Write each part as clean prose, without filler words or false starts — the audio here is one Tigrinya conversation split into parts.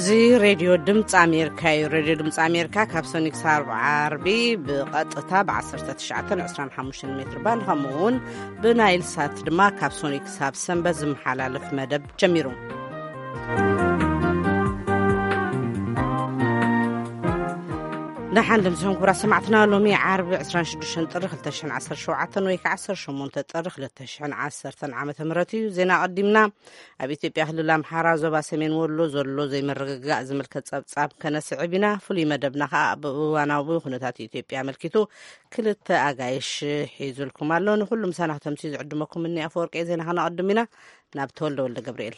زي راديو دمፅ أمريكا راديو دمፅ أمريكا كابسونيك صار عربي بقطة بعصرة تشعة عشرين حموشن متر بان همون بنايل سات دما كابسونيك ساب سنبز محلال في مدب جميرو نحن دمزهم كبرا سمعتنا لومي عربي 26 طرخ لتشحن 10 شوعة ويك 10 شمون تطرخ لتشحن 10 عامة مرتي زينا قدمنا أبي إثيوبيا خلال محارة زوبا سمين ولو زولو زي مرقاق زملكة صاب كنسعبنا فلي مدبنا بواناوي خنتات إثيوبيا ملكتو كلت أغايش حيزو لكم اللون كل مسانة تمسيز عدمكم مني أفورك زينا هنا قدمنا نابتول ولا جبريل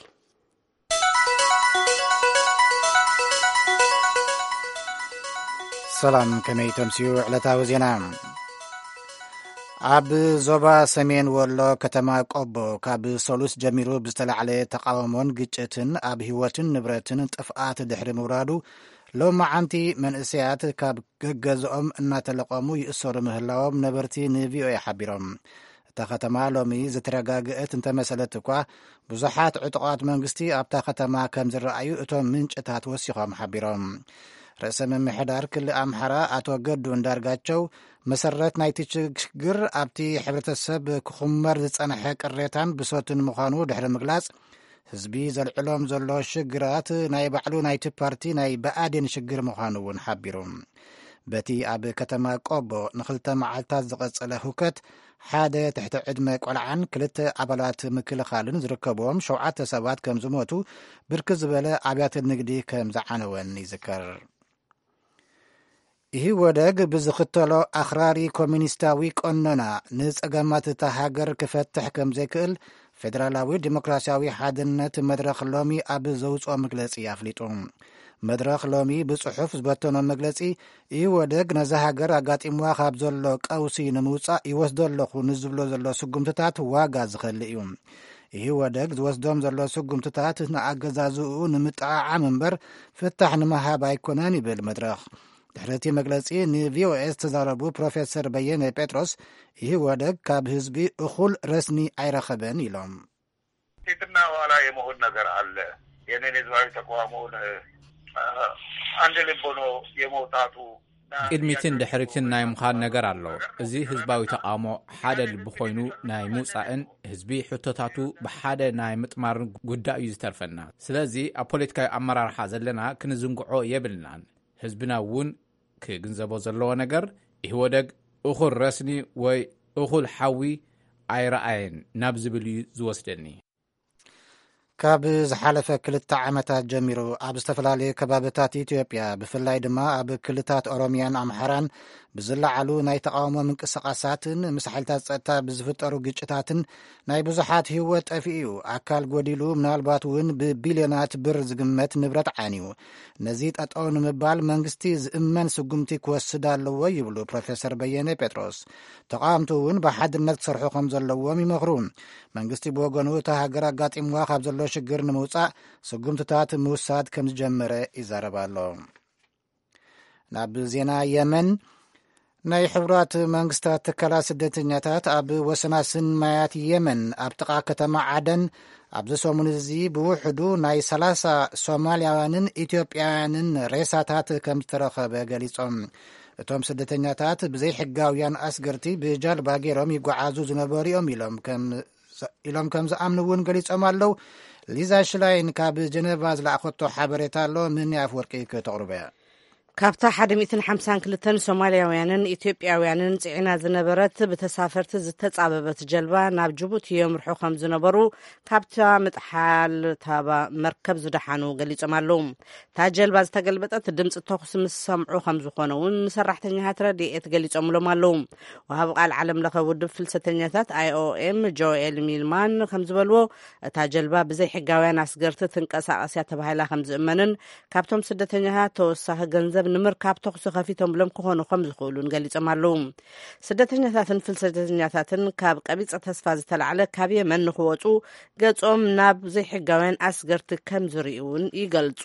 سلام كمي تمسيو علتاو زينا عب زوبا سمين ولو كتما قبو كاب سولوس جميرو بستلعلي تقاومون قجتن عب هواتن نبرتن تفقات دحر مرادو لو معانتي من اسيات كاب قزقهم انا تلقامو يأسر مهلاوم نبرتي نبيو يحبيرهم تا ختما لومي زترقاقئت انت مسألتكوا بزحات عطقات منقستي ابتا ختما كم زرأيو اتو منشتات وسيخهم حبيرهم رئيس ممحدار كل أمحرا أتوقدو اندارقاتشو مسرت نايتي شجر أبتي حبرت السب كخمر زتسانحي قريتان بصوت مخانو دحر مقلاس حزبي زالعلوم زلو شجرات ناي بعلو نايتي بارتي ناي بقادين شجر مخانو نحبيرون بتي أب كتما قوبو نخلت معالتات زقص لهوكت حادة تحت عدم قلعان كلت عبالات مكل خالن زركبوهم شوعات سبات كم زموتو بركز بلا عبيات النقدي كم زعانوان يذكر ይህ ወደግ ብዝኽተሎ ኣኽራሪ ኮሚኒስታዊ ቆኖና ንጸገማት እታ ሃገር ክፈትሕ ከም ዘይክእል ፌደራላዊ ዲሞክራሲያዊ ሓድነት መድረኽ ሎሚ ኣብ ዘውፅኦ መግለጺ ኣፍሊጡ መድረኽ ሎሚ ብጽሑፍ ዝበተኖ መግለጺ ይህ ወደግ ነዛ ሃገር ኣጋጢምዋ ካብ ዘሎ ቀውሲ ንምውፃእ ይወስዶ ኣለኹ ንዝብሎ ዘሎ ስጉምትታት ዋጋ ዝኸልእ እዩ ይህ ወደግ ዝወስዶም ዘሎ ስጉምትታት ንኣገዛዝኡ ንምጥዓዓም እምበር ፍታሕ ንምሃብ ኣይኮነን ይብል መድረኽ ድሕረቲ መግለጺ ንቪኦኤስ ተዛረቡ ፕሮፌሰር በየነ ጴጥሮስ ይህ ወደግ ካብ ህዝቢ እኹል ረስኒ አይረኸበን ኢሎም ፊትና ኋላ የመሆን ነገር አለ የኔን ህዝባዊ ተቋሙን አንድ ልብ ሆኖ የመውጣቱ ቅድሚትን ድሕሪትን ናይ ምዃን ነገር ኣሎ እዚ ህዝባዊ ተቃውሞ ሓደ ልቢ ኮይኑ ናይ ሙፃእን ህዝቢ ሕቶታቱ ብሓደ ናይ ምጥማር ጉዳይ እዩ ዝተርፈና ስለዚ ኣብ ፖለቲካዊ ኣመራርሓ ዘለና ክንዝንግዖ የብልናን ህዝብና እውን ክግንዘቦ ዘለዎ ነገር ይህ ወደግ እኹል ረስኒ ወይ እኹል ሓዊ ኣይረኣየን ናብ ዝብል ዝወስደኒ ካብ ዝሓለፈ 2 ዓመታት ጀሚሩ ኣብ ዝተፈላለዩ ከባቢታት ኢትዮጵያ ብፍላይ ድማ ኣብ ክልታት ኦሮሚያን ኣምሓራን ብዝለዓሉ ናይ ተቃውሞ ምንቅስቃሳትን ምስ ሓይልታት ጸጥታ ብዝፍጠሩ ግጭታትን ናይ ብዙሓት ህይወት ጠፊኡ ኣካል ጎዲሉ ምናልባት እውን ብቢልዮናት ብር ዝግመት ንብረት ዓንዩ ነዚ ጠጠው ንምባል መንግስቲ ዝእመን ስጉምቲ ክወስድ ኣለዎ ይብሉ ፕሮፌሰር በየነ ጴጥሮስ ተቃውምቱ እውን ብሓድነት ክሰርሑ ከም ዘለዎም ይመኽሩ መንግስቲ ብወገኑ እታ ሃገር ኣጋጢምዋ ካብ ዘሎ ሽግር ንምውፃእ ስጉምትታት ምውሳድ ከም ዝጀመረ ይዛረባ ኣሎ ናብ ዜና የመን ናይ ሕቡራት መንግስታት ትካላት ስደተኛታት ኣብ ወሰናስን ማያት የመን ኣብ ጥቓ ከተማ ዓደን ኣብዚ ሰሙን እዚ ብውሕዱ ናይ 30 ሶማልያውያንን ኢትዮጵያውያንን ሬሳታት ከም ዝተረኸበ ገሊፆም እቶም ስደተኛታት ብዘይ ሕጋውያን ኣስገርቲ ብጃልባ ገይሮም ይጓዓዙ ዝነበሩ ኢሎም ከም ዝኣምኑ እውን ገሊፆም ኣለው ሊዛ ሽላይን ካብ ጀነቫ ዝለኣኸቶ ሓበሬታ ኣሎ ምን ኣፍወርቂ ከተቕርበ ካብታ 152 ሶማልያውያንን ኢትዮጵያውያንን ጽዒና ዝነበረት ብተሳፈርቲ ዝተጻበበት ጀልባ ናብ ጅቡቲ የምርሑ ከም ዝነበሩ ካብታ ምጥሓል ታባ መርከብ ዝደሓኑ ገሊፆም ኣለው እታ ጀልባ ዝተገልበጠት ድምፂ ተኹስ ምስ ሰምዑ ከም ዝኾነ እውን ሰራሕተኛታት ረድኤት ገሊፆምሎም ኣለው ወሃብ ቃል ዓለም ለኸ ውድብ ፍልሰተኛታት IOM ጆኤል ሚልማን ከም ዝበልዎ እታ ጀልባ ብዘይ ሕጋውያን ኣስገርቲ ትንቀሳቐስ እያ ተባሂላ ከም ዝእመንን ካብቶም ስደተኛታት ተወሳኺ ገንዘብ ንምርካብ ተኹሲ ከፊቶም ብሎም ክኾኑ ከም ዝኽእሉን ገሊፆም ኣለው ስደተኛታትን ፍልሰተኛታትን ካብ ቀቢፀ ተስፋ ዝተለዓለ ካብ የመን ንኽወፁ ገጾም ናብ ዘይሕጋውያን ኣስገርቲ ከም ዝርኡን ይገልጹ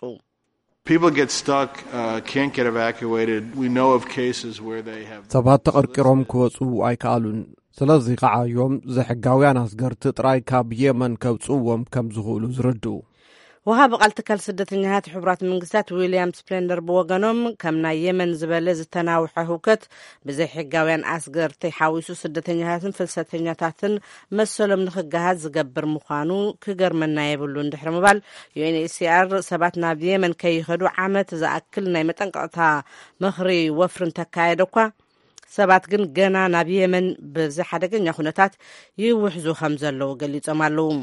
ሰባት ተቐርቂሮም ክወፁ ኣይከኣሉን ስለዚ ከዓ እዮም ዘይሕጋውያን ኣስገርቲ ጥራይ ካብ የመን ከብፅዎም ከም ዝኽእሉ ዝርድኡ وهاب قالت كل سدتنيات حبرات منقسات ويليام سبلندر بوغنوم كمنا يمن زبالة زتناوحة هوكت بزي حقاوين أسقر تيحاويسو سدتنيات فلسطنيات مسلم نخجهات زقبر مخانو كجر من نايبلو ندحر مبال UNHCR سباتنا بيمن كي يخدو عامة زأكل نايمتن قطها مخري وفرن تكايدوكا سبات جنا ناب يمن بزي حدقن يخونتات يوحزو خمزلو قلي تمالوم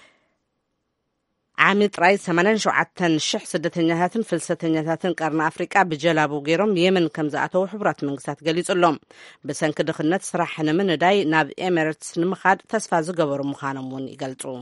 عامل رئيس 87 شح سدتنيات فلسطنيات قرن أفريقيا بجلابو غيرهم يمن كم زعتو حبرات منقسات قليت اللهم بسن كدخلنت صراحنا من داي ناب إميرتس نمخاد تسفى زقبر مخانمون يقلتو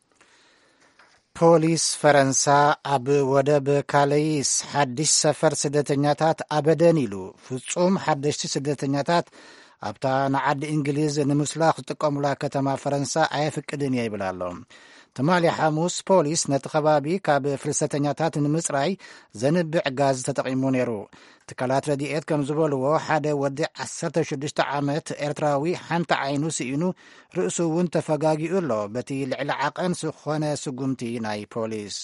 ፖሊስ ፈረንሳ ኣብ ወደብ ካለይስ ሓድሽ ሰፈር ስደተኛታት ኣበደን ኢሉ ፍጹም ሓደሽቲ ስደተኛታት ኣብታ ንዓዲ እንግሊዝ ንምስላኽ ዝጥቀሙላ ከተማ ፈረንሳ ኣየፍቅድን እየ ይብል ኣሎ። ትማሊ ሐሙስ ፖሊስ ነቲ ከባቢ ካብ ፍልሰተኛታት ንምፅራይ ዘንብዕ ጋዝ ተጠቒሙ ነይሩ። ትካላት ረድኤት ከም ዝበልዎ ሓደ ወዲ 16 ዓመት ኤርትራዊ ሓንቲ ዓይኑ ስኢኑ ርእሱ እውን ተፈጋጊኡ ኣሎ በቲ ልዕሊ ዓቐን ዝኾነ ስጉምቲ ናይ ፖሊስ።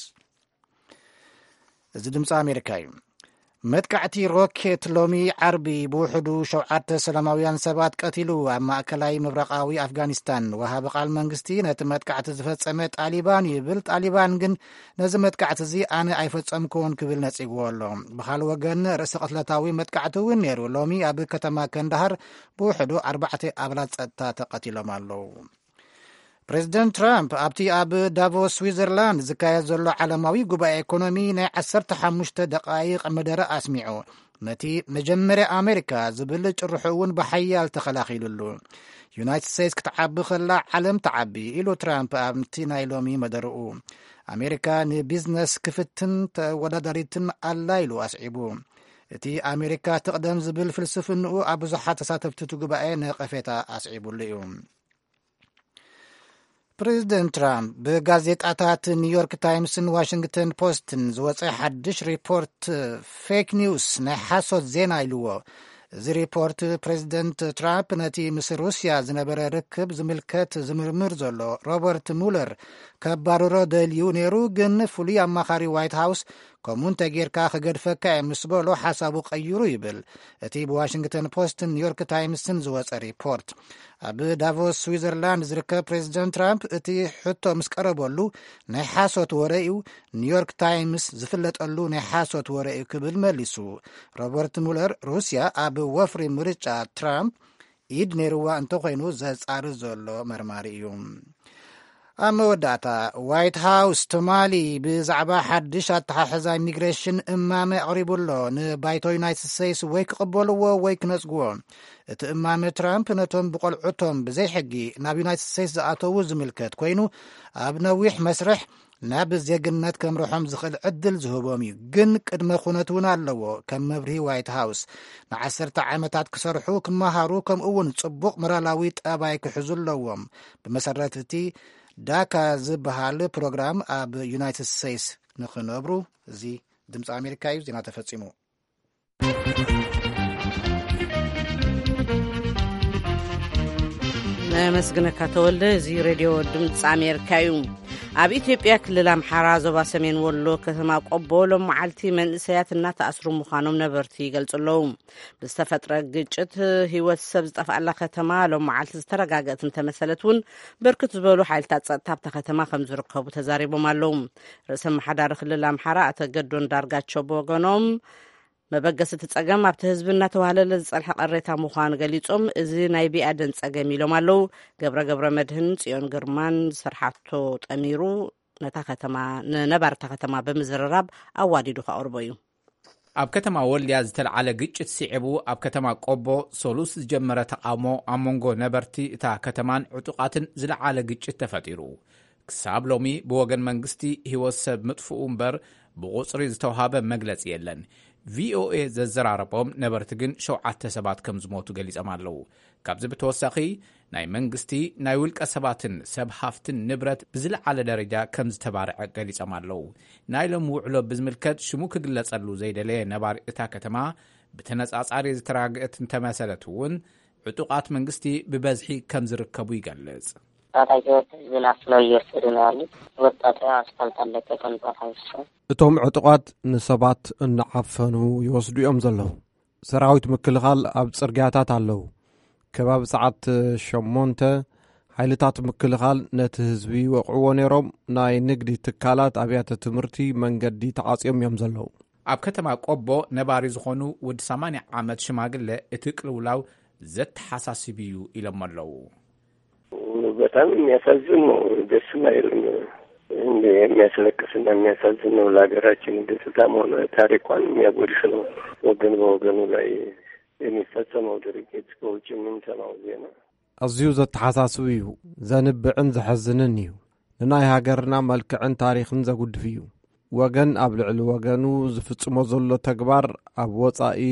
እዚ ድምፂ ኣሜሪካ እዩ። መጥቃዕቲ ሮኬት ሎሚ ዓርቢ ብውሕዱ 7 ሰላማውያን ሰባት ቀቲሉ ኣብ ማእከላይ ምብራቃዊ ኣፍጋኒስታን ወሃቢ ቃል መንግስቲ ነቲ መጥቃዕቲ ዝፈጸመ ጣሊባን ይብል። ጣሊባን ግን ነዚ መጥቃዕቲ እዚ ኣነ ኣይፈጸምኩን ክብል ነጺግዎ ኣሎ። ብኻልእ ወገን ርእሲ ቅትለታዊ መጥቃዕቲ እውን ነይሩ። ሎሚ ኣብ ከተማ ከንዳሃር ብውሕዱ 4 ኣባላት ጸጥታ ተቐቲሎም ኣለዉ። ፕሬዚደንት ትራምፕ ኣብቲ ኣብ ዳቮስ ስዊዘርላንድ ዝካየድ ዘሎ ዓለማዊ ጉባኤ ኢኮኖሚ ናይ 15 ደቃይቕ መደረ ኣስሚዑ ነቲ መጀመርያ ኣሜሪካ ዝብል ጭርሑ እውን ብሓያል ተኸላኺሉሉ። ዩናይትድ ስቴትስ ክትዓቢ ከላ ዓለም ተዓቢ ኢሉ ትራምፕ ኣብቲ ናይ ሎሚ መደርኡ ኣሜሪካ ንቢዝነስ ክፍትን ተወዳዳሪትን ኣላ ኢሉ ኣስዒቡ። እቲ ኣሜሪካ ትቕደም ዝብል ፍልስፍንኡ ኣብ ብዙሓት ተሳተፍቲ ጉባኤ ነቐፌታ ኣስዒቡሉ እዩ። ፕሬዚደንት ትራምፕ ብጋዜጣታት ኒውዮርክ ታይምስን ዋሽንግተን ፖስትን ዝወፀ ሓድሽ ሪፖርት ፌክ ኒውስ ናይ ሓሶት ዜና ኢልዎ። እዚ ሪፖርት ፕሬዚደንት ትራምፕ ነቲ ምስ ሩስያ ዝነበረ ርክብ ዝምልከት ዝምርምር ዘሎ ሮበርት ሙለር ከባርሮ ደልዩ ነይሩ። ግን ፍሉይ ኣማኻሪ ዋይት ሃውስ ከምኡን ተጌርካ ክገድፈካ እየ ምስ በሎ ሓሳቡ ቀይሩ ይብል እቲ ብዋሽንግተን ፖስትን ኒውዮርክ ታይምስን ዝወፀ ሪፖርት። ኣብ ዳቮስ ስዊዘርላንድ ዝርከብ ፕሬዚደንት ትራምፕ እቲ ሕቶ ምስ ቀረበሉ ናይ ሓሶት ወረ እዩ ኒውዮርክ ታይምስ ዝፍለጠሉ ናይ ሓሶት ወረ እዩ ክብል መሊሱ። ሮበርት ሙለር ሩስያ ኣብ ወፍሪ ምርጫ ትራምፕ ኢድ ነይርዋ እንተኮይኑ ዘጻርር ዘሎ መርማሪ እዩ። ኣብ መወዳእታ ዋይት ሃውስ ትማሊ ብዛዕባ ሓድሽ ኣተሓሕዛ ኢሚግሬሽን እማመ ኣቕሪቡሎ ንባይቶ ዩናይትድ ስቴትስ ወይ ክቕበልዎ ወይ ክነጽግዎ። እቲ እማመ ትራምፕ ነቶም ብቆልዑቶም ብዘይ ሕጊ ናብ ዩናይትድ ስቴትስ ዝኣተዉ ዝምልከት ኮይኑ ኣብ ነዊሕ መስርሕ ናብ ዜግነት ከምርሖም ዝኽእል ዕድል ዝህቦም እዩ። ግን ቅድመ ኩነት እውን ኣለዎ። ከም መብርሂ ዋይት ሃውስ ን10 ዓመታት ክሰርሑ ክመሃሩ ከምኡውን ጽቡቕ ሞራላዊ ጠባይ ክሕዙ ኣለዎም። ብመሰረት እቲ ዳካ ዝበሃል ፕሮግራም ኣብ ዩናይትድ ስቴትስ ንኽነብሩ። እዚ ድምፂ ኣሜሪካ እዩ። ዜና ተፈጺሙ። መስግነካ ተወልደ። እዚ ሬድዮ ድምፂ ኣሜሪካ እዩ። ኣብ ኢትዮጵያ ክልል ኣምሓራ ዞባ ሰሜን ወሎ ከተማ ቆቦ ሎም መዓልቲ መንእሰያት እናተኣስሩ ምዃኖም ነበርቲ ይገልጹ ኣለዉ። ብዝተፈጥረ ግጭት ህይወት ሰብ ዝጠፍኣላ ከተማ ሎም መዓልቲ ዝተረጋገአት እንተመሰለት እውን ብርክት ዝበሉ ሓይልታት ፀጥታ ኣብታ ከተማ ከም ዝርከቡ ተዛሪቦም ኣለዉ። ርእሰ መሓዳሪ ክልል ኣምሓራ ኣቶ ገዶን ዳርጋቸው ብወገኖም መበገስቲ ፀገም ኣብቲ ህዝቢ እናተዋህለለ ዝፀንሐ ቀሬታ ምዃኑ ገሊፆም እዚ ናይ ቢኣደን ፀገም ኢሎም ኣለዉ። ገብረ መድህን ጽዮን ግርማን ስርሓቶ ጠሚሩ ነታ ከተማ ንነባርታ ከተማ ብምዝርራብ ኣዋዲዱ ከቕርቦ እዩ። ኣብ ከተማ ወልድያ ዝተለዓለ ግጭት ሲዒቡ ኣብ ከተማ ቆቦ ሶሉስ ዝጀመረ ተቃውሞ ኣብ መንጎ ነበርቲ እታ ከተማን ዕጡቃትን ዝለዓለ ግጭት ተፈጢሩ። ክሳብ ሎሚ ብወገን መንግስቲ ህይወት ሰብ ምጥፍኡ እምበር ብቁፅሪ ዝተውሃበ መግለፂ የለን። ቪኦኤ ዘዘራረቦም ነበርቲ ግን 7 ሰባት ከም ዝሞቱ ገሊፆም ኣለዉ። ካብዚ ብተወሳኺ ናይ መንግስቲ ናይ ውልቀ ሰባትን ሰብ ሃፍትን ንብረት ብዝለዓለ ደረጃ ከም ዝተባርዐ ገሊፆም ኣለዉ። ናይ ሎም ውዕሎ ብዝምልከት ሽሙ ክግለጸሉ ዘይደለየ ነባሪ እታ ከተማ ብተነጻጻሪ ዝተራግአት እንተመሰለት እውን ዕጡቃት መንግስቲ ብበዝሒ ከም ዝርከቡ ይገልጽ። ታታጆት ዝላፍለው ይርፍድናል ወጣት አስፋልት አለቀ ከንባታውስ እቶም ዕጡቃት ንሰባት እናዓፈኑ ይወስዱ እዮም ዘለዉ ሰራዊት ምክልኻል ኣብ ጽርግያታት ኣለዉ ከባቢ ሰዓት 8 ሓይልታት ምክልኻል ነቲ ህዝቢ ወቕዕዎ ነይሮም ናይ ንግዲ ትካላት ኣብያተ ትምህርቲ መንገዲ ተዓጽዮም እዮም ዘለዉ ኣብ ከተማ ቆቦ ነባሪ ዝኾኑ ውድ 80 ዓመት ሽማግለ እቲ ቅልውላው ዘተሓሳስብ እዩ ኢሎም ኣለዉ በጣም የሚያሳዝን ነው ደስ ማይልም የሚያስለቅስና የሚያሳዝን ነው ለሀገራችን ደስታም ሆነ ታሪኳን የሚያጎድፍ ነው ወገን በወገኑ ላይ የሚፈጸመው ድርጊት ከውጭ የምንሰማው ዜና ኣዝዩ ዘተሓሳስብ እዩ ዘንብዕን ዘሐዝንን እዩ ንናይ ሃገርና መልክዕን ታሪኽን ዘጉድፍ እዩ ወገን ኣብ ልዕሊ ወገኑ ዝፍጽሞ ዘሎ ተግባር ኣብ ወጻኢ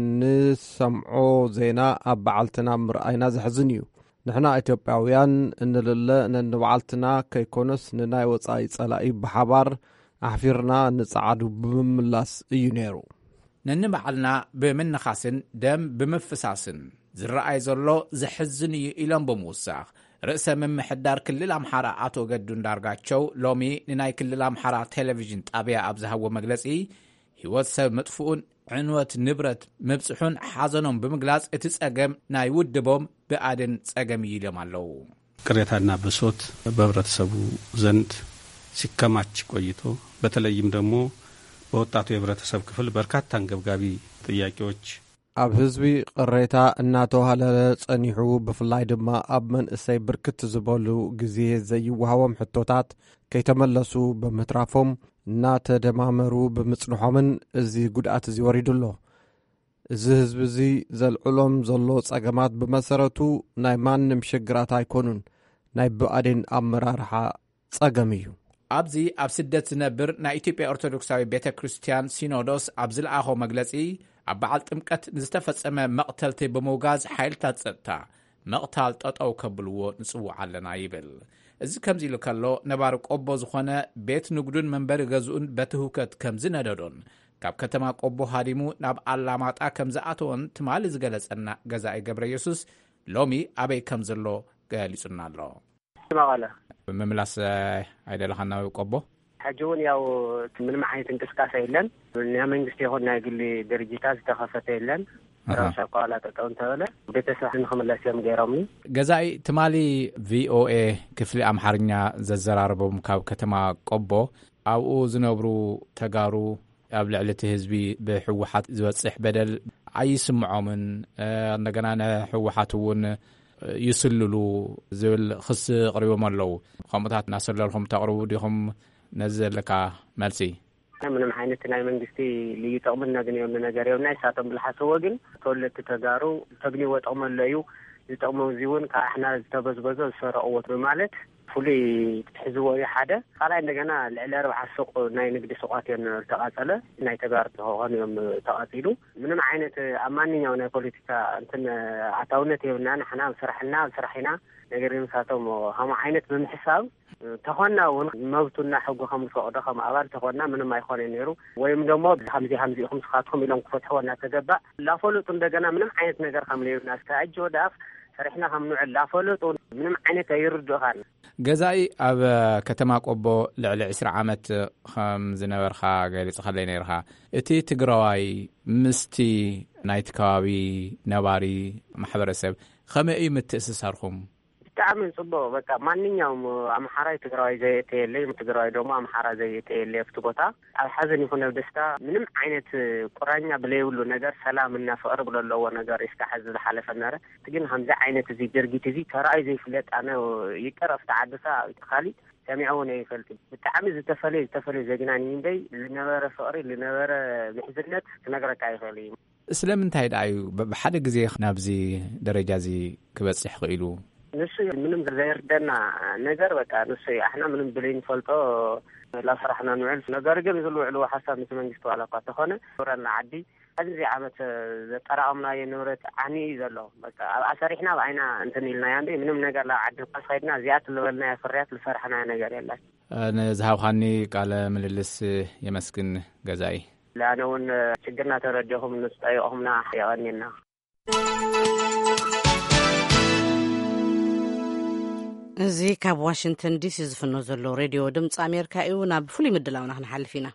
እንሰምዖ ዜና ኣብ በዓልትና ምርኣይና ዘሕዝን እዩ ንሕና ኢትዮጵያውያን እንልለ ነንበዓልትና ከይኮነስ ንናይ ወጻኢ ጸላኢ ብሓባር ኣሕፊርና ንጸዓዱ ብምምላስ እዩ ነይሩ ነንበዓልና ብምንኻስን ደም ብምፍሳስን ዝረኣይ ዘሎ ዘሕዝን እዩ ኢሎም ብምውሳኽ ርእሰ ምምሕዳር ክልል ኣምሓራ ኣቶ ገዱ እንዳርጋቸው ሎሚ ንናይ ክልል ኣምሓራ ቴሌቪዥን ጣብያ ኣብ ዝሃቦ መግለጺ ህይወት ሰብ መጥፍኡን ዕንወት ንብረት ምብጽሑን ሓዘኖም ብምግላጽ እቲ ጸገም ናይ ውድቦም ብኣድን ጸገም ይሎም ኣለዉ ቅሬታና ብሶት በህብረተሰቡ ዘንድ ሲከማች ቆይቶ በተለይም ደግሞ በወጣቱ የህብረተሰብ ክፍል በርካታ አንገብጋቢ ጥያቄዎች ኣብ ህዝቢ ቅሬታ እናተዋህለ ጸኒሑ ብፍላይ ድማ ኣብ መንእሰይ ብርክት ዝበሉ ግዜ ዘይወሃቦም ሕቶታት ከይተመለሱ ብምትራፎም እናተደማመሩ ብምጽንሖምን እዚ ጉድኣት እዚ ወሪዱሎ እዚ ህዝቢ እዚ ዘልዕሎም ዘሎ ጸገማት ብመሰረቱ ናይ ማንም ሽግራት ኣይኮኑን ናይ ብኣዴን ኣመራርሓ ጸገም እዩ ኣብዚ ኣብ ስደት ዝነብር ናይ ኢትዮጵያ ኦርቶዶክሳዊ ቤተ ክርስቲያን ሲኖዶስ ኣብ ዝለኣኾ መግለጺ ኣብ በዓል ጥምቀት ንዝተፈጸመ መቕተልቲ ብምውጋዝ ሓይልታት ጸጥታ መቕታል ጠጠው ከብልዎ ንጽውዕ ኣለና ይብል እዚ ከምዚ ኢሉ ከሎ ነባሪ ቆቦ ዝኾነ ቤት ንግዱን መንበሪ ገዝኡን በትህውከት ከም ዝነደዶን ካብ ከተማ ቆቦ ሃዲሙ ናብ ኣላማጣ ከም ዝኣተወን ትማሊ ዝገለጸና ገዛኢ ገብረ ኢየሱስ ሎሚ ኣበይ ከም ዘሎ ገሊጹና ኣሎ መቐለ ብምምላስ ኣይደለኻና ቆቦ حجون ያው ምንም አይነት እንቅስቃሴ የለም የመንግስት የሆነ ግል ድርጅታት ተከፈተ የለም ራስ አቋላ ተጠንተለ ቤተሰብን ከመላስ የምገራውኒ ገዛኢ ትማሊ ቪኦኤ ክፍሊ አምሓርኛ ዘዘራርቦም ካብ ከተማ ቆቦ ኣብኡ ዝነብሩ ተጋሩ ኣብ ልዕልቲ ህዝቢ ብሕወሓት ዝወጽሕ በደል ኣይስምዖምን እንደገና ንሕወሓት እውን ይስልሉ ዝብል ክስ ቅሪቦም ኣለዉ ከምኡታት ናሰለልኩም ተቅርቡ ዲኹም ነዘለካ መልሲ ምንም አይነት ናይ መንግስቲ ልዩ ጥቅምና ግን የሆነ ነገር የሆነ ሳቶም ብልሐሰቦ ግን ተወለድቲ ተጋሩ ተግኒ ወጥመለዩ ዝጠቅመው ዚውን ካሕና ዝተበዝበዘ ዝሰረቅዎት በማለት ፉሊ ትሕዝዎ ይሓደ ካላይ እንደገና ልዕሊ 4 ሱቅ ናይ ንግዲ ሱቃት ተቃጸለ ናይ ተጋሩ ተሆኖም ተቃጺሉ ምንም አይነት አማንኛው ናይ ፖለቲካ እንትን አታውነት የሆነና ንሕና ስራሕና ነገር የምሳቶም ሃማ አይነት በመሕሳብ ተኾና ወን መብቱና ሕጉ ከም ፈቅዶ ከም አባል ተኾና ምንም አይኾነ ነይሩ ወይም ደግሞ ሀምዚ ኹም ስኻትኩም ኢሎም ክፈትሖና ተገባ ላፈሉጥ እንደገና ምንም አይነት ነገር ከም ለይና ስታጅ ወዳፍ ሰሪሕና ከም ንዕል ላፈሉጥ ምንም አይነት አይርድኻን ገዛኢ ኣብ ከተማ ቆቦ ልዕሊ 20 ዓመት ከም ዝነበርኻ ገሊጽ ኸለይ ነይርኻ እቲ ትግራዋይ ምስቲ ናይቲ ከባቢ ነባሪ ማሕበረሰብ ከመይ እዩ ምትእስሳርኩም تعمل صبوا بقى مانينيوم أمحارة تجراي زي تيلي تجراي دوما أمحارة زي تيلي فتبوتا الحزن يكون بدستا من عينة قرانيا بليولو نجار سلام الناس أرب للو نجار يستحز الحالة النار تجين همزة عينة زي جرجي تزي كراي زي فلت أنا يكرف تعدسا خالي سامعوني فلت بالتعامل تفلي زي جنانين دي لنوار فقري لنوار بحزنت نجار كاي خالي اسلام انتهي دعيو بحد زي نابزي درجة زي كبتصح قيلو نسي منهم زيردنا نجار بقى نسي احنا منهم بلين فلتو لا صراحنا نوعل نجار جم يزلوا علو حسب مثل ما نجستوا علاقات خونه ورنا عدي هذه زي عمت تراعمنا ينورت عني يزلوا بقى أسرحنا بعينا انتني لنا يعني منهم نجار لا عد قصيدنا زيادة لنا فريات لفرحنا نجار يلا نزهاو خاني قال من اللس يمسكن جزائي لأنه شجرنا ترجعهم نستأيهم حيواننا እዚ ካብ ዋሽንግተን ዲሲ ዝፍኖ ዘሎ ሬድዮ ድምፂ ኣሜሪካ እዩ። ናብ ፍሉይ ምድላውና ክንሓልፍ ኢና።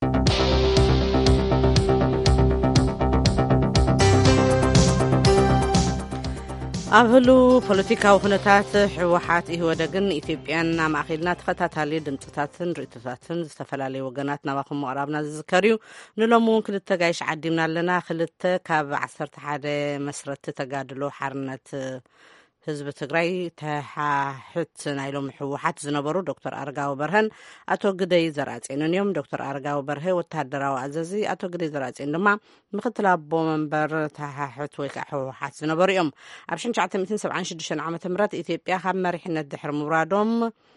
ኣብ ህሉ ፖለቲካዊ ኩነታት ሕወሓት ኢህወደግን ኢትዮጵያን ማእኸልና ተኸታታሊ ድምፅታትን ርእቶታትን ዝተፈላለዩ ወገናት ናባኹም ምቕራብና ዝዝከር እዩ። ንሎሚ እውን ክልተ ጋይሽ ዓዲምና ኣለና። ክልተ ካብ 11 መስረቲ ተጋድሎ ሓርነት ህዝቢ ትግራይ ተሓሕት ናይሎም ሕወሓት ዝነበሩ ዶክተር ኣረጋዊ በርሀን ኣቶ ግደይ ዘርአጼንን እዮም። ዶክተር ኣረጋዊ በርሀ ወታደራዊ ኣዘዚ፣ ኣቶ ግደይ ዘርአጼን ድማ ምክትል ኣቦ መንበር ተሓሕት ወይ ከዓ ሕወሓት ዝነበሩ እዮም። ኣብ 1976 ዓ.ም ኢትዮጵያ ካብ መሪሕነት ድሕሪ ምውራዶም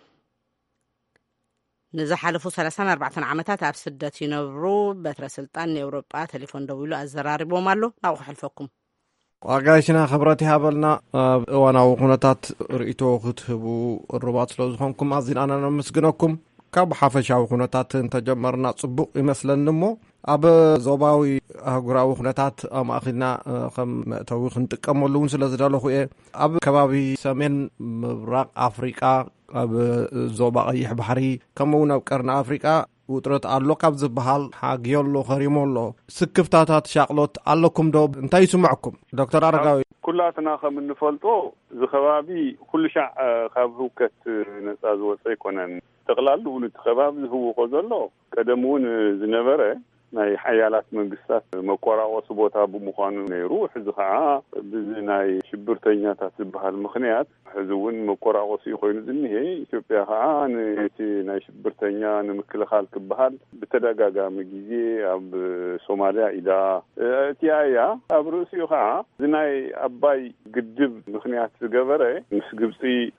ንዝሓለፉ 34 ዓመታት ኣብ ስደት ይነብሩ በትረ ስልጣን ንኤውሮጳ ቴሌፎን ደው ኢሉ ኣዘራሪቦም ኣሎ። ናብኡ ክሕልፈኩም ኣጋይሽና ክብረት ይሃበልና እዋናዊ ኩነታት ርእቶ ክትህቡ ርባት ስለ ዝኾንኩም ኣዝና ኣነ ነመስግነኩም። ካብ ሓፈሻዊ ኩነታት እንተጀመርና ጽቡቕ ይመስለኒ እሞ ኣብ ዞባዊ ኣህጉራዊ ኩነታት ኣማእኺልና ከም መእተዊ ክንጥቀመሉ እውን ስለ ዝደለኹ እየ። ኣብ ከባቢ ሰሜን ምብራቕ ኣፍሪቃ ኣብ ዞባ ቀይሕ ባሕሪ ከምኡውን ኣብ ቀርኒ ኣፍሪቃ ውጥረት ኣሎ ካብ ዝበሃል ሓግዮሎ ኸሪሞሎ ስክፍታታት ሻቅሎት ኣለኩም ዶ? እንታይ ይስምዐኩም ዶክተር ኣረጋዊ? ኩላትና ከም እንፈልጦ እዚ ከባቢ ኩሉ ሻዕ ካብ ህውከት ነፃ ዝወፀ ኣይኮነን። ጠቕላሉ እቲ ከባቢ ዝህውቆ ዘሎ ቀደም እውን ዝነበረ ናይ ሓያላት መንግስታት መቆራቆሲ ቦታ ብምዃኑ ነይሩ። ሕዚ ከዓ ብዚ ናይ ሽብርተኛታት ዝበሃል ምክንያት ሕዚ እውን መቆራቆሲ ኮይኑ ዝኒሄ ኢትዮጵያ ከዓ ነቲ ናይ ሽብርተኛ ንምክልኻል ክበሃል ብተደጋጋሚ ግዜ ኣብ ሶማልያ ኢዳ እቲያ እያ። ኣብ ርእሲኡ ከዓ እዚ ናይ ኣባይ ግድብ ምክንያት ዝገበረ ምስ ግብፂ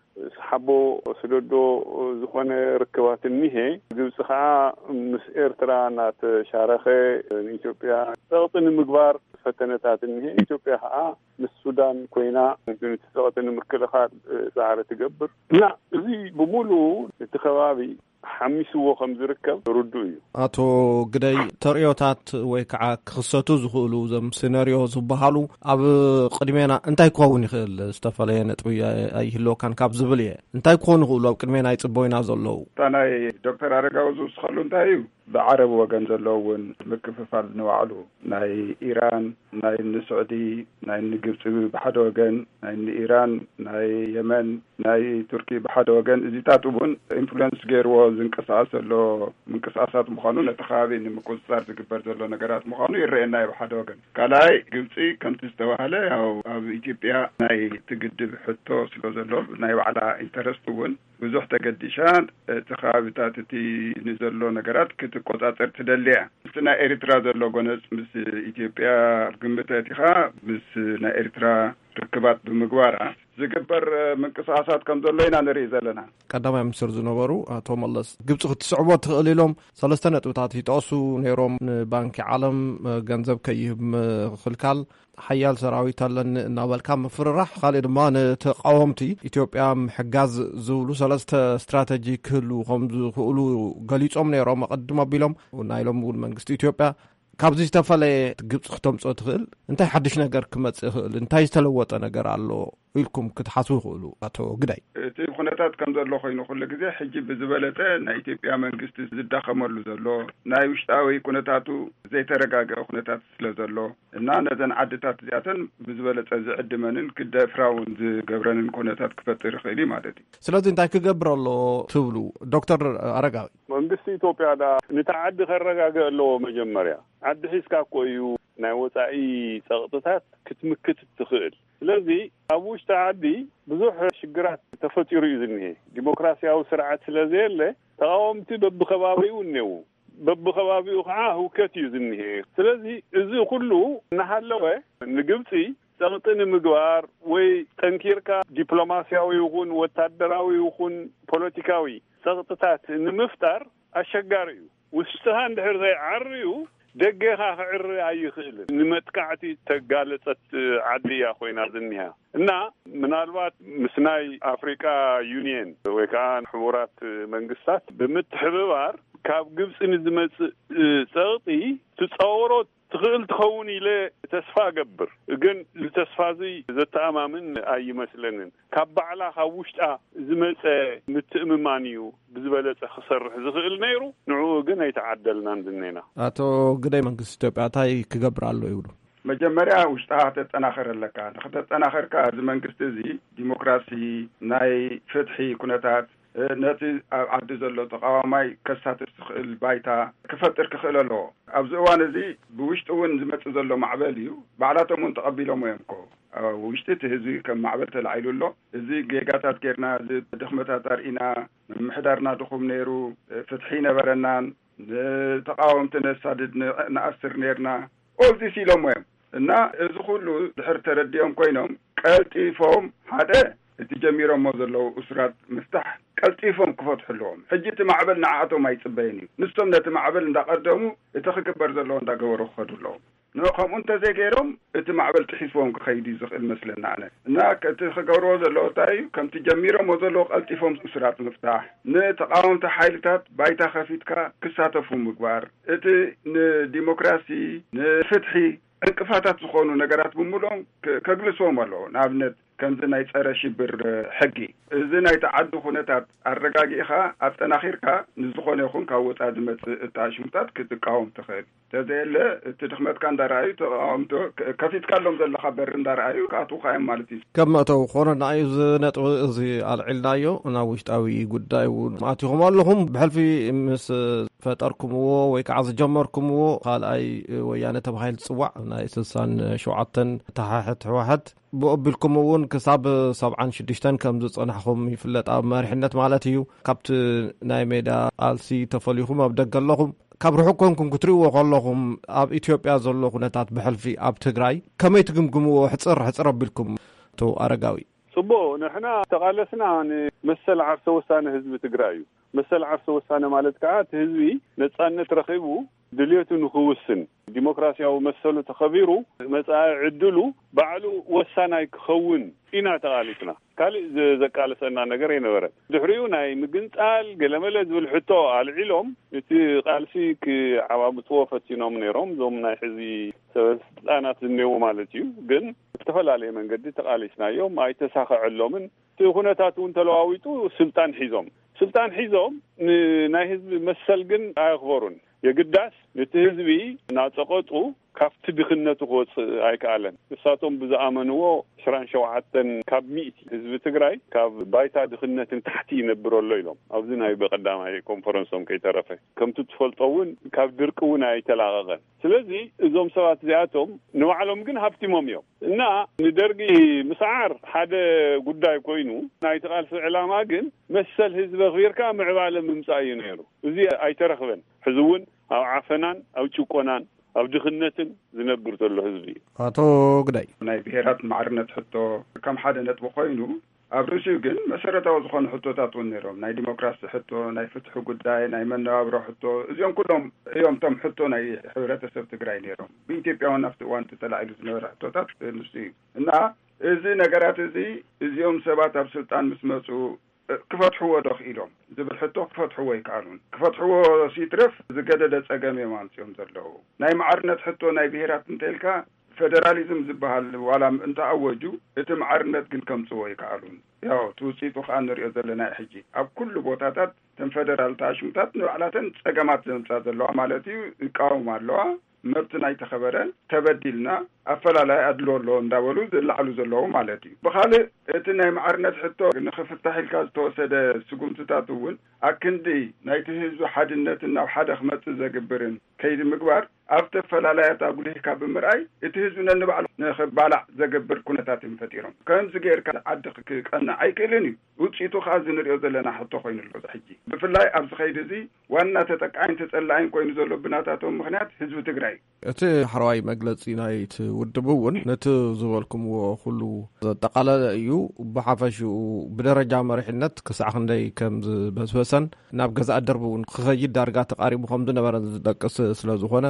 ሰሓቦ ስደዶ ዝኾነ ርክባት እኒሄ ግብፂ ከዓ ምስ ኤርትራ እናተሻረኸ ንኢትዮጵያ ፀቕጢ ንምግባር ፈተነታት እኒሄ። ኢትዮጵያ ከዓ ምስ ሱዳን ኮይና ፀቕጢ ንምክልኻል ፃዕሪ ትገብር እና እዚ ብሙሉ እቲ ከባቢ ሓሚስዎ ከም ዝርከብ ርዱ እዩ። ኣቶ ግደይ ተርእዮታት ወይ ከዓ ክኽሰቱ ዝኽእሉ ዞም ሲነሪዮ ዝበሃሉ ኣብ ቅድሜና እንታይ ክኸውን ይኽእል? ዝተፈለየ ነጥቢ ኣይህልወካን ካብ ዝብል እየ። እንታይ ክኾኑ ይኽእሉ ኣብ ቅድሜና ይፅበዩና ዘለዉ? ናይ ዶክተር ኣረጋዊ ዝውስኸሉ እንታይ እዩ? ብዓረብ ወገን ዘለዎ እውን ምክፍፋል ንባዕሉ ናይ ኢራን፣ ናይ ንስዑዲ፣ ናይ ንግብፂ ብሓደ ወገን፣ ናይ ንኢራን፣ ናይ የመን፣ ናይ ቱርኪ ብሓደ ወገን እዚታት እውን ኢንፍሉዌንስ ገይርዎ ዝንቀሳቀስ ዘሎ ምንቅስቃሳት ምዃኑ ነቲ ከባቢ ንምቁፅፃር ዝግበር ዘሎ ነገራት ምዃኑ ይርአየና ብሓደ ወገን። ካልኣይ ግብፂ ከምቲ ዝተባሃለ ያው ኣብ ኢትዮጵያ ናይ ትግድብ ሕቶ ስለ ዘሎ ናይ ባዕላ ኢንተረስት እውን ብዙሕ ተገዲሻ እቲ ከባቢታት እቲ ንዘሎ ነገራት ክትቆፃፀር ትደልያ። ምስ ናይ ኤርትራ ዘሎ ጎነፅ ምስ ኢትዮጵያ ግምተት ኢኻ ምስ ናይ ኤርትራ ርክባት ብምግባራ ዝግበር ምንቅስቃሳት ከም ዘሎ ኢና ንርኢ ዘለና። ቀዳማይ ሚኒስትር ዝነበሩ ኣቶ መለስ ግብፂ ክትስዕቦ ትኽእል ኢሎም 3 ነጥብታት ይጠቕሱ ነይሮም። ንባንኪ ዓለም ገንዘብ ከይህብ ምክልካል፣ ሓያል ሰራዊት ኣለኒ እናበልካ ምፍርራሕ፣ ካልእ ድማ ንተቃወምቲ ኢትዮጵያ ምሕጋዝ ዝብሉ 3 ስትራቴጂ ክህሉ ከም ዝኽእሉ ገሊፆም ነይሮም። ቀድሞ ኣቢሎም ናይሎም እውን መንግስቲ ኢትዮጵያ ካብዚ ዝተፈለየ ግብፂ ክተምፅኦ ትኽእል እንታይ ሓድሽ ነገር ክመፅእ ይኽእል? እንታይ ዝተለወጠ ነገር ኣሎ ኢልኩም ክትሓስቡ ይኽእሉ? ኣቶ ግዳይ እቲ ኩነታት ከም ዘሎ ኮይኑ ኩሉ ግዜ ሕጂ ብዝበለጠ ናይ ኢትዮጵያ መንግስቲ ዝዳኸመሉ ዘሎ ናይ ውሽጣዊ ኩነታቱ ዘይተረጋገአ ኩነታት ስለ ዘሎ እና ነዘን ዓድታት እዚኣተን ብዝበለጠ ዝዕድመንን ክደፍራውን ዝገብረንን ኩነታት ክፈጥር ይኽእል ማለት እዩ። ስለዚ እንታይ ክገብር ኣሎ ትብሉ ዶክተር ኣረጋዊ? መንግስቲ ኢትዮጵያ ነታ ዓዲ ከረጋግእ ኣለዎ። መጀመርያ ዓዲ ሒዝካ እኮ እዩ ናይ ወፃኢ ፀቕጥታት ክትምክት ትኽእል። ስለዚ ኣብ ውሽጢ ዓዲ ብዙሕ ሽግራት ተፈጢሩ እዩ ዝኒሄ። ዲሞክራሲያዊ ስርዓት ስለዘየለ ተቃወምቲ በብኸባቢኡ እኔው፣ በብኸባቢኡ ከዓ ህውከት እዩ ዝኒሄ። ስለዚ እዚ ኩሉ እናሃለወ ንግብፂ ፀቕጢ ንምግባር ወይ ጠንኪርካ ዲፕሎማሲያዊ ይኹን ወታደራዊ ይኹን ፖለቲካዊ ፀቕጥታት ንምፍጣር ኣሸጋሪ እዩ። ውሽጥኻ እንድሕር ዘይዓርዩ ደገኻ ክዕሪ ኣይኽእልን። ንመጥቃዕቲ ተጋለፀት ዓድያ ኮይና ዝኒሃ እና ምናልባት ምስ ናይ ኣፍሪካ ዩኒየን ወይ ከዓ ሕቡራት መንግስታት ብምትሕብባር ካብ ግብፂ ንዝመፅእ ፀቕጢ ትፀውሮ تخيل تخوني له تسفى قبر جن التسفازي زتأمامن أي مثلاً كبعلا خوشتا زمت متأممانيو بزبالة خسر زخيل نيرو نعو جن يتعدلنا عندنا أتو قدي من كستوب أتاي كقبر على يقولوا مجمريا وشتا تتناخر لك أنا تتناخر كزمن كستزي ديمقراطي ناي فتحي كنتات نتي عبد زلو تقاوماي كسات البايتا كفتر كخللو ابزوان زي بوشتون زمت زلو معبليو بعلاتهم متقبلهم يمكو وشتت هزي كم معبل تلعيلو له زي جيجاتات كيرنا زي دخمتات ارينا محدارنا دخوم نيرو فتحينا برنان تقاوم تنسادد نأسر نيرنا all this يلو مهم እና እዚ ሁሉ ድሕር ተረዲኦም ኮይኖም ቀልጢፎም ሓደ እቲ ጀሚሮም መዘለው እስራት ምፍታሕ ቀልጢፎም ክፈትሕሎም ሕጂ እቲ ማዕበል ንዓቶም ኣይጽበይን እዩ ንስቶም ነቲ ማዕበል እንዳቀደሙ እቲ ክግበር ዘሎ እንዳገበሩ ክኸዱሎም ንኸምኡ እንተዘይገይሮም እቲ ማዕበል ጥሒስዎም ክኸይድ ዝኽእል መስለና ኣነ እና እቲ ክገብርዎ ዘለዎ እንታይ እዩ ከምቲ ጀሚሮም መዘለው ቀልጢፎም እስራት ምፍታሕ ንተቃወምቲ ሓይልታት ባይታ ከፊትካ ክሳተፉ ምግባር እቲ ንዲሞክራሲ ንፍትሒ እንቅፋታት ዝኾኑ ነገራት ብምሎም ከግልሶም ኣለዎ ንኣብነት ከምዚ ናይ ፀረ ሽብር ሕጊ እዚ ናይ ተዓዱ ኩነታት ኣረጋጊእኻ ኣጠናኺርካ ንዝኾነ ይኹን ካብ ወፃኢ ዝመፅእ እታሽሙታት ክትቃወም ትኽእል ተዘየለ እቲ ድኽመትካ እንዳርኣዩ ተቃወምቶ ከፊትካሎም ዘለካ በር እንዳርኣዩ ካኣትውካ እዮም ማለት እዩ ከም መእተው ኮነና እዩ ዝነጥብ እዚ ኣልዒልናዮ ናብ ውሽጣዊ ጉዳይ እውን ኣትኹም ኣለኹም ብሕልፊ ምስ ፈጠርኩምዎ ወይ ከዓ ዝጀመርኩምዎ ካልኣይ ወያነ ተባሂሉ ዝፅዋዕ ናይ 67 ተሓሕት ሕወሓት ብቕቢልኩም እውን ክሳብ 76 ከም ዝጸናሕኩም ይፍለጥ ኣብ መሪሕነት ማለት እዩ ካብቲ ናይ ሜዳ ቃልሲ ተፈሊኹም ኣብ ደገ ኣለኹም ካብ ርሑቕ ኮንኩም ክትሪእዎ ከለኹም ኣብ ኢትዮጵያ ዘሎ ኩነታት ብሕልፊ ኣብ ትግራይ ከመይ ትግምግምዎ ሕፅር ኣቢልኩም ቶ ኣረጋዊ ጽቡቕ ንሕና ተቃለስና መሰል ዓርሰ ወሳነ ህዝቢ ትግራይ እዩ መሰል ዓርሰ ወሳነ ማለት ከዓ እቲ ህዝቢ ነጻነት ረኺቡ ድልየቱ ንኽውስን ዲሞክራሲያዊ መሰሉ ተኸቢሩ መጻኢ ዕድሉ ባዕሉ ወሳናይ ክኸውን ኢና ተቃሊስና ካልእ ዘቃለሰና ነገር ይነበረ ድሕሪኡ ናይ ምግንጻል ገለመለ ዝብል ሕቶ ኣልዒሎም እቲ ቃልሲ ክዓባብጥዎ ፈቲኖም ነይሮም ዞም ናይ ሕዚ ሰበስልጣናት ዝኔዎ ማለት እዩ ግን ብተፈላለየ መንገዲ ተቃሊስናዮም ኣይተሳኽዐሎምን እቲ ኩነታት እውን ተለዋዊጡ ስልጣን ሒዞም ናይ ህዝቢ መሰል ግን ኣየኽበሩን የግዳስ ነቲ ህዝቢ ናጸቆጡ ካብቲ ድኽነቱ ክወፅእ ኣይከኣለን ንሳቶም ብዝኣመንዎ 27 ካብ 100 ህዝቢ ትግራይ ካብ ባይታ ድኽነትን ታሕቲ ይነብረሎ ኢሎም ኣብዚ ናይ በቀዳማይ ኮንፈረንሶም ከይተረፈ ከምቲ ትፈልጦ እውን ካብ ድርቂ እውን ኣይተላቐቐን ስለዚ እዞም ሰባት እዚኣቶም ንባዕሎም ግን ሃብቲሞም እዮም እና ንደርጊ ምስዓር ሓደ ጉዳይ ኮይኑ ናይ ተቃልሲ ዕላማ ግን መሰል ህዝቢ ኣኽቢርካ ምዕባለ ምምጻእ እዩ ነይሩ እዚ ኣይተረኽበን ሕዚ እውን ኣብ ዓፈናን ኣብ ጭቆናን ኣብ ድኽነትን ዝነብር ዘሎ ህዝቢ ኣቶ ግዳይ ናይ ብሄራት ማዕርነት ሕቶ ከም ሓደ ነጥቢ ኮይኑ ኣብ ርእሲኡ ግን መሰረታዊ ዝኾኑ ሕቶታት እውን ነይሮም ናይ ዲሞክራሲ ሕቶ ናይ ፍትሒ ጉዳይ ናይ መነባብሮ ሕቶ እዚኦም ኩሎም እዮም ቶም ሕቶ ናይ ሕብረተሰብ ትግራይ ነይሮም ብኢትዮጵያውን ኣብቲ እዋን ተላዒሉ ዝነበረ ሕቶታት ንሱ እዩ እና እዚ ነገራት እዚኦም ሰባት ኣብ ስልጣን ምስ መፁ ክፈትሕዎ ደኽኢሎም ዝብል ሕቶ ክፈትሕዎ ይከኣሉን ክፈትሕዎ ሲትረፍ ዝገደደ ፀገም እዮም ኣምፂኦም ዘለዉ ናይ ማዕርነት ሕቶ ናይ ብሄራት እንተኢልካ ፌደራሊዝም ዝበሃል ዋላ እንተኣወጁ እቲ ማዕርነት ግን ከምፅዎ ይከኣሉን ያው ትውፅኢቱ ከዓ ንሪኦ ዘለና ሕጂ ኣብ ኩሉ ቦታታት ተን ፌደራል ተኣሽሙታት ንባዕላተን ፀገማት ዘምፃእ ዘለዋ ማለት እዩ ይቃወሙ ኣለዋ መብትና ኣይተኸበረን ተበዲልና ኣፈላላይ ኣድልሎ እንዳበሉ ዝለዓሉ ዘለዉ ማለት እዩ ብኻልእ እቲ ናይ ማዕርነት ሕቶ ንኽፍታሕ ኢልካ ዝተወሰደ ስጉምትታት እውን ኣክንዲ ናይቲ ህዝቢ ሓድነትን ናብ ሓደ ክመፅእ ዘግብርን ከይዲ ምግባር ኣብ ተፈላለያት ኣጉሊህካ ብምርኣይ እቲ ህዝቢ ነንባዕሉ ንኽባላዕ ዘገብር ኩነታት እዮም ፈጢሮም ከምዚ ጌርካ ዓዲ ክቀንዕ ኣይክእልን እዩ ውፅኢቱ ከዓ ዝንሪኦ ዘለና ሕቶ ኮይኑሎ ሕጂ ብፍላይ ኣብዚ ኸይዲ እዚ ዋና ተጠቃይን ተፀላይን ኮይኑ ዘሎ ብናታቶም ምክንያት ህዝቢ ትግራይ እቲ ሓረዋይ መግለፂ ናይቲ ውድብ እውን ነቲ ዝበልኩምዎ ኩሉ ዘጠቃለለ እዩ ብሓፈሽኡ ብደረጃ መሪሕነት ክሳዕ ክንደይ ከም ዝበስበሰን ናብ ገዛእ ደርቢ እውን ክኸይድ ዳርጋ ተቃሪቡ ከም ዝነበረ ዝጠቅስ ስለ ዝኾነ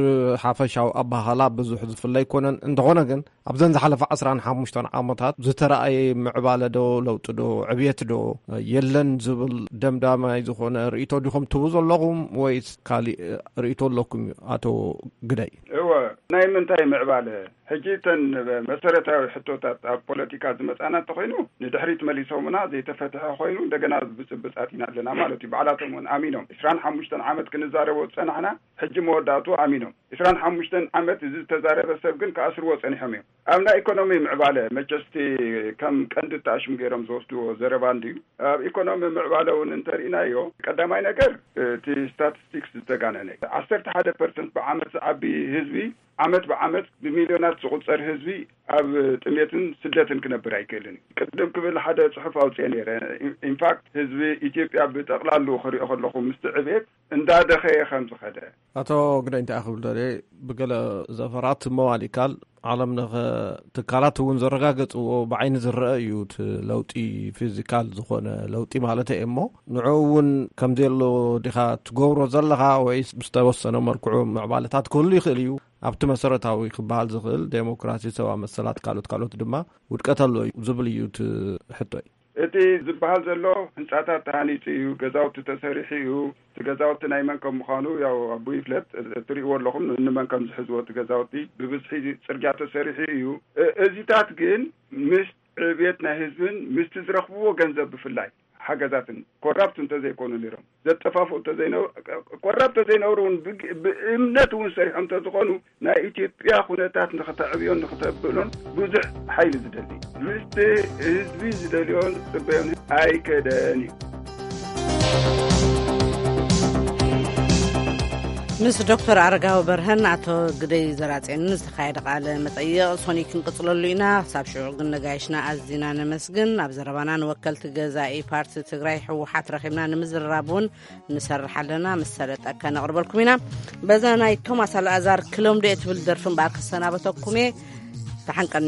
ብሓፈሻዊ ኣባሃላ ብዙሕ ዝፍለይ ኮነን እንተኾነ ግን ኣብዘን ዝሓለፈ 15 ዓመታት ዝተረኣየ ምዕባለ ዶ ለውጢ ዶ ዕብየት ዶ የለን ዝብል ደምዳማይ ዝኾነ ርእይቶ ዲኹም ትቡ ዘለኹም ወይስ ካሊእ ርእይቶ ኣለኩም ኣቶ ግዳይ? እወ ናይ ምንታይ ምዕባለ ሕጂተን መሰረታዊ ሕቶታት ኣብ ፖለቲካ ዝመጻናት ተኮይኑ ንድሕሪት መሊሶምና ዘይተፈትሐ ኮይኑ እንደገና ብጽብጻት ኢና ኣለና ማለት እዩ። በዓላቶም ኣሚኖም 25 ዓመት ክንዛረቦ ጸናሕና ሕጂ መወዳቱ ኣሚኖም 25 ዓመት እዚ ተዛረበ ሰብ ግን ከኣስርዎ ጸኒሖም እዮም። ኣብ ናይ ኢኮኖሚ ምዕባለ መቸስቲ ከም ቀንዲ ተኣሽሙ ገይሮም ዝወስድዎ ዘረባ እንድዩ ኣብ ኢኮኖሚ ምዕባለውን እንተሪእናዮ ቀዳማይ ነገር እቲ ስታቲስቲክስ ዝተጋነነ 11% ብዓመት ዓቢ ህዝቢ ዓመት ብዓመት ብሚልዮናት ዝቁጸር ህዝቢ ኣብ ጥሜትን ስደትን ክነብር ኣይክእልን። ቅድም ክብል ሓደ ጽሑፍ ኣውፅአ ነይረ ኢንፋክት ህዝቢ ኢትዮጵያ ብጠቕላሉ ክሪኦ ከለኹ ምስቲ ዕቤት እንዳደኸየ ከም ዝኸደ ኣቶ ግዳይ እንታይ ክብል ደለ ብገለ ዘፈራት መዋሊካል ዓለም ነኸ ትካላት እውን ዘረጋገጽዎ ብዓይኒ ዝረአ እዩ ለውጢ ፊዚካል ዝኾነ ለውጢ ማለት እሞ ንዑ እውን ከምዘሎ ዲኻ ትገብሮ ዘለኻ ወይስ ብዝተወሰነ መልክዑ ምዕባለታት ክህሉ ይኽእል እዩ ኣብቲ መሰረታዊ ክበሃል ዝኽእል ዴሞክራሲ ሰብኣዊ መሰላት ካልኦት ድማ ውድቀት ኣሎ ዝብል እዩ ትሕቶይ እቲ ዝበሃል ዘሎ ህንጻታት ተሃኒጹ እዩ ገዛውቲ ተሰሪሑ እዩ ገዛውቲ ናይ መን ከም ምዃኑ ያው ኣቡይ ፍለጥ ትሪእዎ ኣለኹም ንመን ከም ዝሕዝዎ ገዛውቲ ብብዝሒ ጽርግያ ተሰሪሑ እዩ እዚታት ግን ምስ ዕብየት ናይ ህዝብን ምስቲ ዝረኽብዎ ገንዘብ ብፍላይ ሓገዛትን ኮራፕት እንተዘይኮኑ ነይሮም ዘጠፋፍኡ ኮራፕት ተዘይነብሩን ብእምነት እውን ሰሪሖም ተዝኾኑ ናይ ኢትዮጵያ ኩነታት ንኽተዕብዮን ንኽተብሎን ብዙሕ ሓይሊ ዝደሊ ምስቲ ህዝቢ ዝደልዮን ጽበዮን ኣይከደን እዩ። ምስ ዶክተር ኣረጋዊ በርሀን ኣቶ ግደይ ዘራጽንን ዝተኻየደ ቃለ መጠይቕ ሶኒ ክንቅጽለሉ ኢና። ሳብ ሽዑ ግን ነጋይሽና ኣዝና ነመስግን። ኣብ ዘረባና ንወከልቲ ገዛኢ ፓርቲ ትግራይ ሕወሓት ረኺብና ንምዝራብ እውን ንሰርሕ ኣለና ምስ ሰለጠካ ነቕርበልኩም ኢና። በዛ ናይ ቶማስ ኣልኣዛር ክሎም ደ ትብል ደርፍን በኣር ክሰናበተኩም እየ ተሓንቀኒ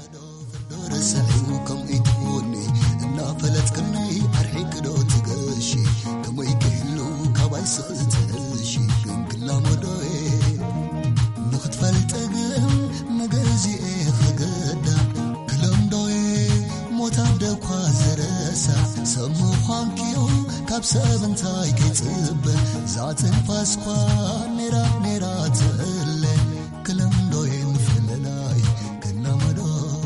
ካብ ሰብንታይ ከይጽበ ዛትን ፋስኳ ነራ ትለ ክለምዶይ ምፍለላይ ክናመዶ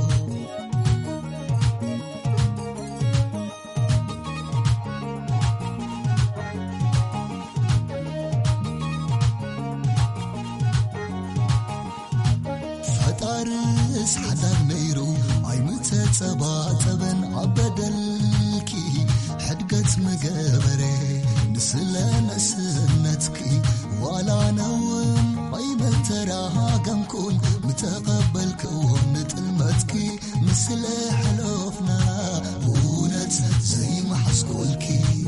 ፈጣርስ ሓዳር ነይሩ ኣይምተጸባጠበን ኣበደልኪ ሕድገት መገበሬ ንስለ ነስነትኪ ዋላ ነውን ኣይመተራሃገምኩን ምተቐበልክዎ ንጥልመትኪ ምስለ ሕለፍና እውነት ዘይማሕስኩልኪ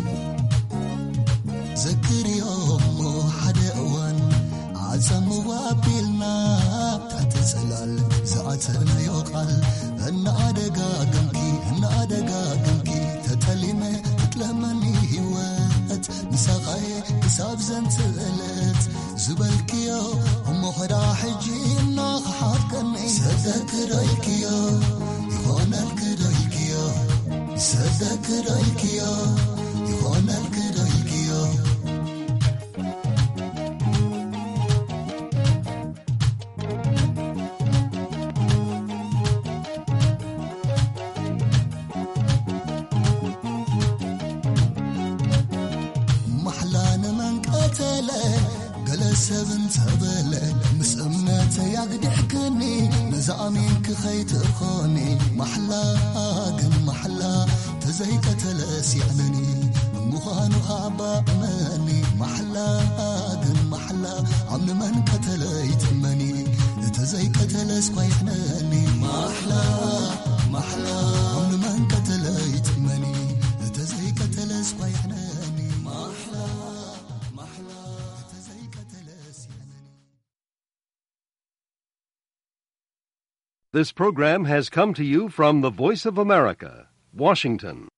ዘክርዮሞ ሓደ እዋን ዓጸምዋ ኣቢልና ታተጽላል ዝኣተናዮ ቃል እናኣደጋገምኪ ተጠሊመ ትትለመኒ ህይወት ንሰኻየ ክሳብ ዘንትዕለት ዝበልክዮ እሞ ኸዳ ሕጂ እናኽሓትከኒ ሰደክረይክዮ ይኾነልክደይክዮ ሰደክረይክዮ ይኾነልክደይክዮ ሰብን ተበለ ምስ እምነት ያግድሕክኒ ነዛኣሚን ክኸይትኾኒ ማሕላ ግን ማሕላ ተዘይቀተለስ ያዕነኒ ምዃኑ ኻባእመኒ ማሕላ ግን ማሕላ ኣብ ንመን ከተለይትመኒ ተዘይቀተለስ ኳ ይሕነኒ ማሕላ ኣብ ንመን ከተለይትመኒ ተዘይቀተለስ ኳ ይሕነኒ This program has come to you from the Voice of America, Washington.